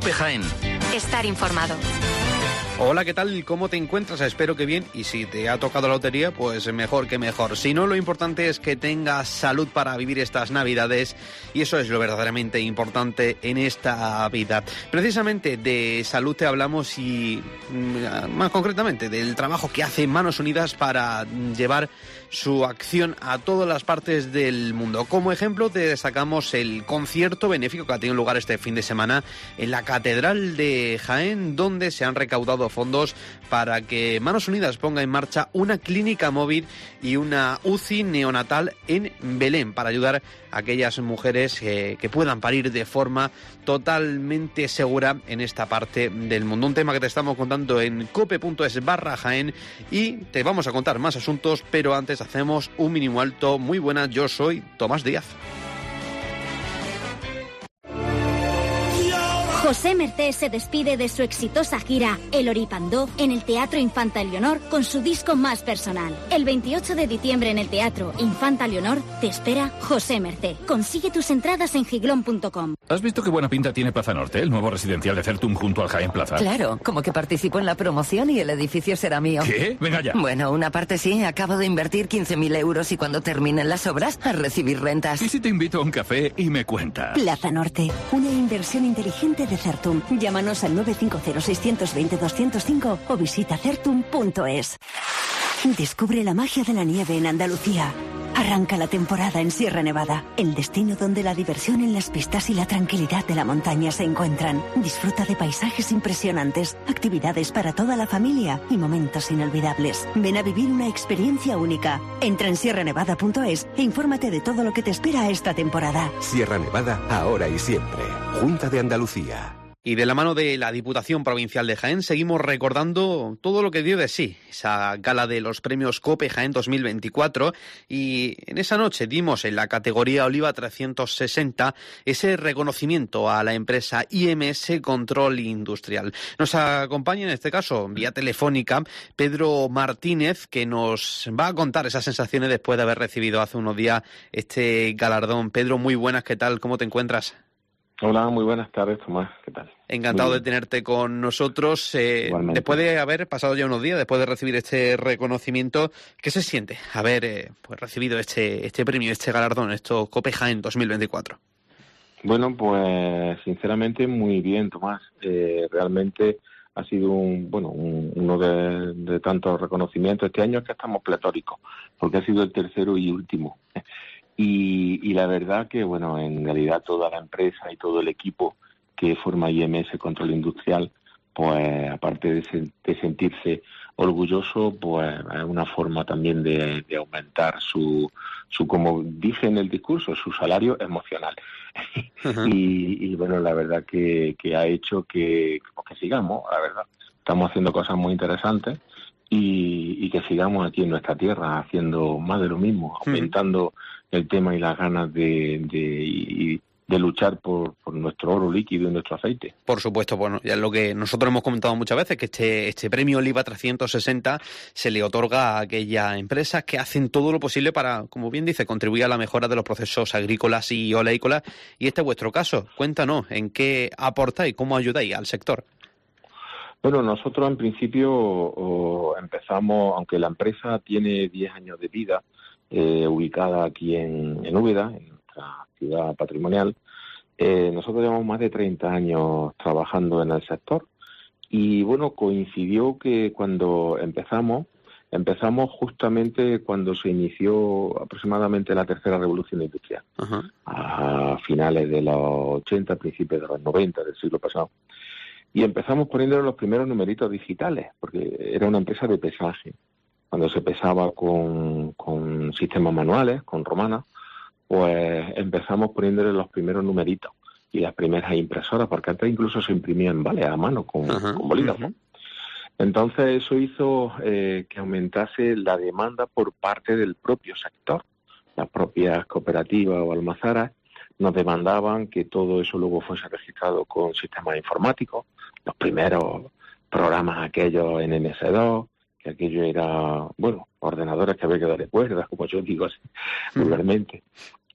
COPE Jaén. Estar informado. Hola, ¿qué tal? ¿Cómo te encuentras? Espero que bien, y si te ha tocado la lotería, pues mejor que mejor. Si no, lo importante es que tengas salud para vivir estas Navidades, y eso es lo verdaderamente importante en esta vida. Precisamente de salud te hablamos, y más concretamente del trabajo que hace Manos Unidas para llevar su acción a todas las partes del mundo. Como ejemplo te destacamos el concierto benéfico que ha tenido lugar este fin de semana en la Catedral de Jaén, donde se han recaudado fondos para que Manos Unidas ponga en marcha una clínica móvil y una UCI neonatal en Belén para ayudar a aquellas mujeres que puedan parir de forma totalmente segura en esta parte del mundo. Un tema que te estamos contando en cope.es/Jaén, y te vamos a contar más asuntos, pero antes hacemos un mínimo alto. Muy buenas, yo soy Tomás Díaz. José Mercé se despide de su exitosa gira El Oripandó en el Teatro Infanta Leonor con su disco más personal. El 28 de diciembre en el Teatro Infanta Leonor te espera José Mercé. Consigue tus entradas en giglón.com. ¿Has visto qué buena pinta tiene Plaza Norte, el nuevo residencial de Certum junto al Jaén Plaza? Claro, como que participo en la promoción y el edificio será mío. ¿Qué? Venga ya. Bueno, una parte sí, acabo de invertir 15.000 euros y cuando terminen las obras, a recibir rentas. ¿Y si te invito a un café y me cuentas? Plaza Norte, una inversión inteligente de Certum. Llámanos al 950-620-205 o visita certum.es. Descubre la magia de la nieve en Andalucía. Arranca la temporada en Sierra Nevada, el destino donde la diversión en las pistas y la tranquilidad de la montaña se encuentran. Disfruta de paisajes impresionantes, actividades para toda la familia y momentos inolvidables. Ven a vivir una experiencia única. Entra en sierranevada.es e infórmate de todo lo que te espera esta temporada. Sierra Nevada, ahora y siempre. Junta de Andalucía. Y de la mano de la Diputación Provincial de Jaén seguimos recordando todo lo que dio de sí esa gala de los premios COPE Jaén 2024, y en esa noche dimos en la categoría Oliva 360 ese reconocimiento a la empresa IMS Control Industrial. Nos acompaña en este caso vía telefónica Pedro Martínez, que nos va a contar esas sensaciones después de haber recibido hace unos días este galardón. Pedro, muy buenas, ¿qué tal? ¿Cómo te encuentras? Hola, muy buenas tardes, Tomás, ¿qué tal? Encantado de tenerte con nosotros. Después de haber pasado ya unos días, después de recibir este reconocimiento, ¿qué se siente haber pues recibido este premio, este galardón, esto COPE Jaén 2024? Bueno, pues sinceramente muy bien, Tomás. Realmente ha sido uno de tantos reconocimientos. Este año es que estamos pletóricos, porque ha sido el tercero y último. Y la verdad que, bueno, en realidad toda la empresa y todo el equipo que forma IMS Control Industrial, pues aparte de sentirse orgulloso, pues es una forma también de aumentar su, como dije en el discurso, su salario emocional. Uh-huh. y bueno, la verdad que ha hecho que sigamos, la verdad. Estamos haciendo cosas muy interesantes y que sigamos aquí en nuestra tierra haciendo más de lo mismo, aumentando el tema y las ganas de luchar por nuestro oro líquido y nuestro aceite. Por supuesto, bueno, ya es lo que nosotros hemos comentado muchas veces, que este premio Oliva 360 se le otorga a aquellas empresas que hacen todo lo posible para, como bien dice, contribuir a la mejora de los procesos agrícolas y oleícolas, y este es vuestro caso. Cuéntanos, ¿en qué aportáis, cómo ayudáis al sector? Bueno, nosotros en principio empezamos, aunque la empresa tiene 10 años de vida, ubicada aquí en Úbeda, en nuestra ciudad patrimonial, nosotros llevamos más de 30 años trabajando en el sector, y bueno, coincidió que cuando empezamos justamente cuando se inició aproximadamente la tercera revolución industrial, uh-huh, a finales de los 80, principios de los 90 del siglo pasado. Y empezamos poniéndole los primeros numeritos digitales, porque era una empresa de pesaje. Cuando se pesaba con sistemas manuales, con romanas, pues empezamos poniéndole los primeros numeritos y las primeras impresoras, porque antes incluso se imprimían, ¿vale?, a mano, con bolígrafo. Uh-huh. Entonces eso hizo que aumentase la demanda por parte del propio sector. Las propias cooperativas o almazaras nos demandaban que todo eso luego fuese registrado con sistemas informáticos, los primeros programas aquellos en MS2, que aquello era, bueno, ordenadores que había que darle cuerdas, como yo digo así, vulgarmente.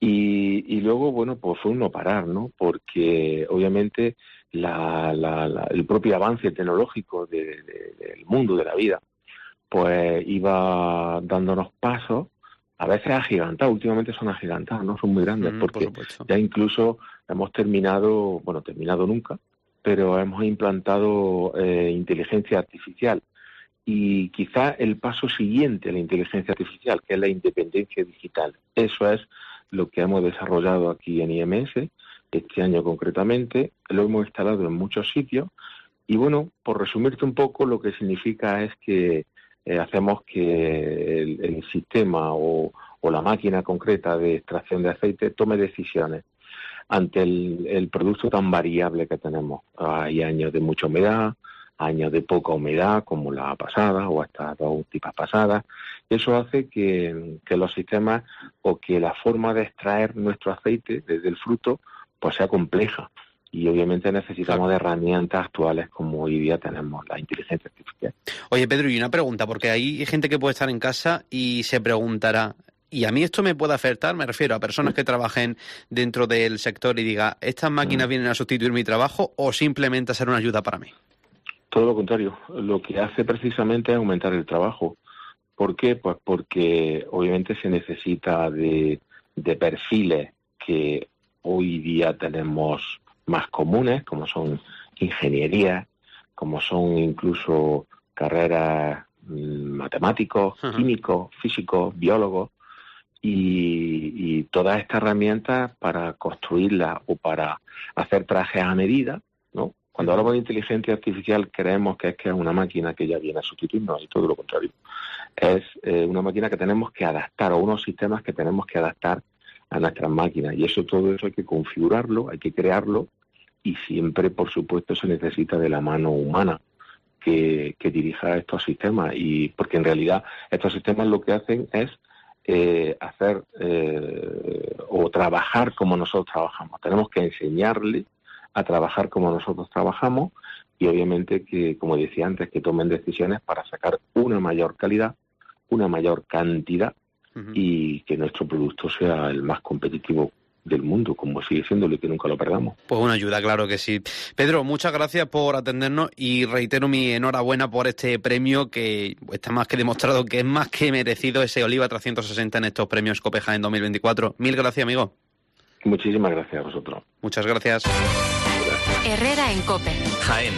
Y luego, bueno, pues fue un no parar, ¿no? Porque obviamente el propio avance tecnológico del mundo, de la vida, pues iba dándonos pasos, a veces agigantados, últimamente son agigantados, ¿no? Son muy grandes, porque ya incluso hemos terminado nunca, pero hemos implantado inteligencia artificial. Y quizá el paso siguiente a la inteligencia artificial, que es la independencia digital. Eso es lo que hemos desarrollado aquí en IMS, este año concretamente. Lo hemos instalado en muchos sitios. Y bueno, por resumirte un poco, lo que significa es que hacemos que el sistema o la máquina concreta de extracción de aceite tome decisiones ante el producto tan variable que tenemos. Hay años de mucha humedad, años de poca humedad, como la pasada o hasta 2 tipas pasadas. Eso hace que los sistemas o que la forma de extraer nuestro aceite desde el fruto pues sea compleja. Y obviamente necesitamos de herramientas actuales como hoy día tenemos la inteligencia artificial. Oye, Pedro, y una pregunta, porque hay gente que puede estar en casa y se preguntará, ¿y a mí esto me puede afectar? Me refiero a personas que trabajen dentro del sector y diga, ¿estas máquinas vienen a sustituir mi trabajo o simplemente a ser una ayuda para mí? Todo lo contrario, lo que hace precisamente es aumentar el trabajo. ¿Por qué? Pues porque obviamente se necesita de perfiles que hoy día tenemos más comunes, como son ingeniería, como son incluso carreras matemáticos, químicos, físicos, biólogos, y todas estas herramientas para construirlas o para hacer trajes a medida, ¿no? Cuando hablamos de inteligencia artificial creemos que es una máquina que ya viene a sustituirnos, y todo lo contrario. Es una máquina que tenemos que adaptar, o unos sistemas que tenemos que adaptar a nuestras máquinas. Y todo eso hay que configurarlo, hay que crearlo, y siempre, por supuesto, se necesita de la mano humana que dirija estos sistemas. Y porque en realidad estos sistemas lo que hacen es hacer o trabajar como nosotros trabajamos. Tenemos que enseñarle a trabajar como nosotros trabajamos y obviamente que, como decía antes, que tomen decisiones para sacar una mayor calidad, una mayor cantidad y que nuestro producto sea el más competitivo del mundo, como sigue siéndolo, y que nunca lo perdamos. Pues una ayuda, claro que sí. Pedro, muchas gracias por atendernos y reitero mi enhorabuena por este premio que está más que demostrado que es más que merecido, ese Oliva 360 en estos premios Copeja en 2024. Mil gracias, amigo. Muchísimas gracias a vosotros. Muchas gracias. Herrera en COPE. Jaén.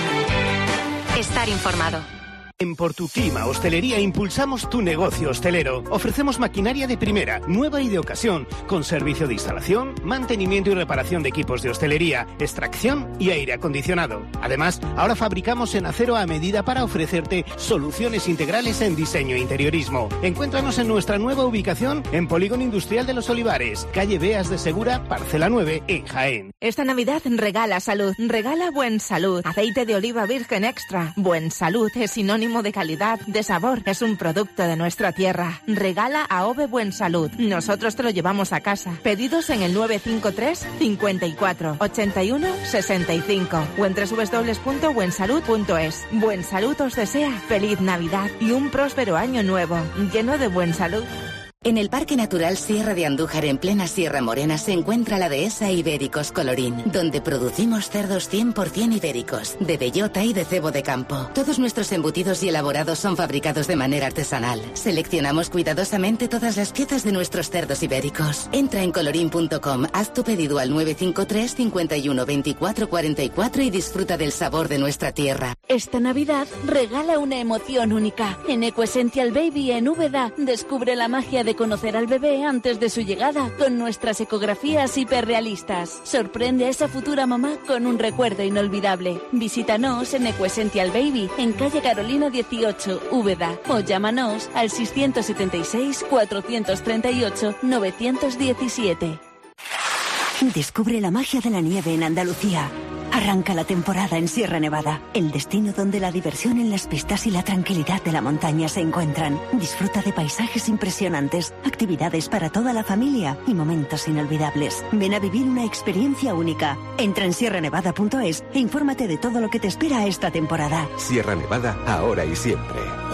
Estar informado. En Portuclima Hostelería impulsamos tu negocio hostelero. Ofrecemos maquinaria de primera, nueva y de ocasión, con servicio de instalación, mantenimiento y reparación de equipos de hostelería, extracción y aire acondicionado. Además, ahora fabricamos en acero a medida para ofrecerte soluciones integrales en diseño e interiorismo. Encuéntranos en nuestra nueva ubicación en Polígono Industrial de los Olivares, calle Beas de Segura, parcela 9, en Jaén. Esta Navidad regala salud, regala Buen Salud. Aceite de oliva virgen extra. Buen Salud es sinónimo de calidad, de sabor. Es un producto de nuestra tierra. Regala a Ove Buen Salud. Nosotros te lo llevamos a casa. Pedidos en el 953 54 81 65 o en www.buensalud.es. Buen Salud os desea feliz Navidad y un próspero año nuevo, lleno de buen salud. En el Parque Natural Sierra de Andújar, en plena Sierra Morena, se encuentra la dehesa Ibéricos Colorín, donde producimos cerdos 100% ibéricos, de bellota y de cebo de campo. Todos nuestros embutidos y elaborados son fabricados de manera artesanal. Seleccionamos cuidadosamente todas las piezas de nuestros cerdos ibéricos. Entra en colorín.com, haz tu pedido al 953 51 24 44 y disfruta del sabor de nuestra tierra. Esta Navidad regala una emoción única. En Ecoessential Baby en Úbeda, descubre la magia de conocer al bebé antes de su llegada con nuestras ecografías hiperrealistas. Sorprende a esa futura mamá con un recuerdo inolvidable. Visítanos en Ecoessential Baby en calle Carolina 18, Úbeda, o llámanos al 676 438 917. Descubre la magia de la nieve en Andalucía. Arranca la temporada en Sierra Nevada, el destino donde la diversión en las pistas y la tranquilidad de la montaña se encuentran. Disfruta de paisajes impresionantes, actividades para toda la familia y momentos inolvidables. Ven a vivir una experiencia única. Entra en sierranevada.es e infórmate de todo lo que te espera esta temporada. Sierra Nevada, ahora y siempre.